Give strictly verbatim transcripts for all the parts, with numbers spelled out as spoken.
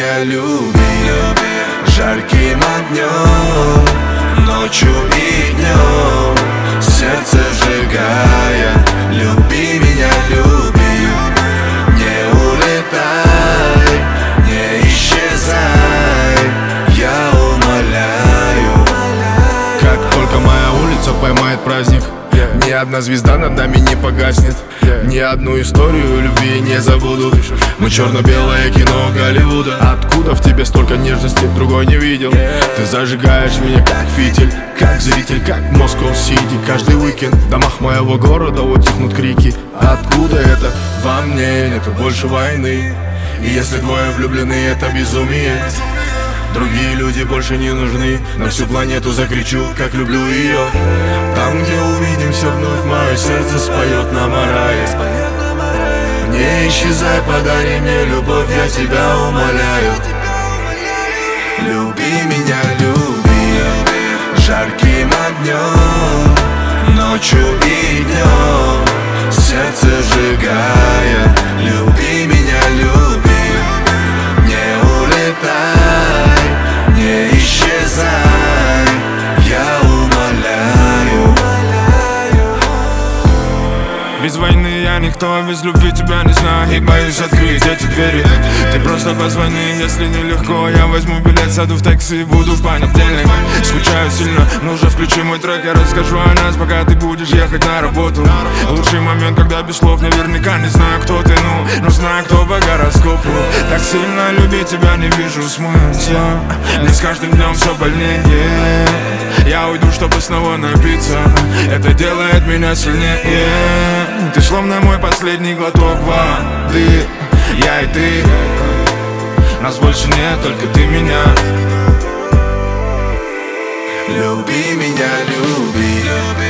меня люби жарким огнем, ночью и днем, сердце сжигая. Люби меня, люби, не улетай, не исчезай, я умоляю. Как только моя улица поймает праздник, ни одна звезда над нами не погаснет, ни одну историю любви не забуду. Мы черно-белое кино Голливуда. Откуда в тебе столько нежности, другой не видел. Ты зажигаешь меня как фитиль, как зритель, как Москва-Сити. Каждый уикенд в домах моего города утихнут крики. Откуда это? Во мне нету больше войны. И если двое влюблены, это безумие. Другие люди больше не нужны. На всю планету закричу, как люблю ее. Там, где увидимся вновь, мое сердце споет нам о рае. Не исчезай, подари мне любовь, я тебя умоляю. Люби меня, люби жарким огнем, ночью и днем, сердце сжигая. Люби меня, люби, не улетай, не исчезай, я умоляю. Без войны я никто, без любви тебя не знаю. И боюсь открыть эти двери. Ты просто позвони, если нелегко. Я возьму билет, сяду в такси, буду в понедельник. Скучаю сильно, но уже включи мой трек. Я расскажу о нас, пока ты будешь ехать на работу. Лучший момент, когда без слов, наверняка не знаю, кто ты, ну, но знаю, кто по гороскопу. Так сильно любить тебя не вижу смысла. Мне с каждым днем все больнее. Я уйду, чтобы снова напиться. Это делает меня сильнее. Ты словно мой последний глоток воды. Я и ты, нас больше нет, только ты меня. Люби меня, люби,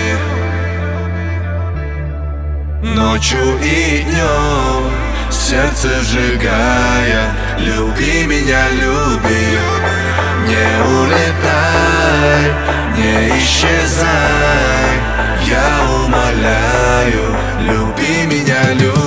ночью и днем, сердце сжигая. Люби меня, люби, не улетай, не исчезай, я умоляю. Люби меня, люби.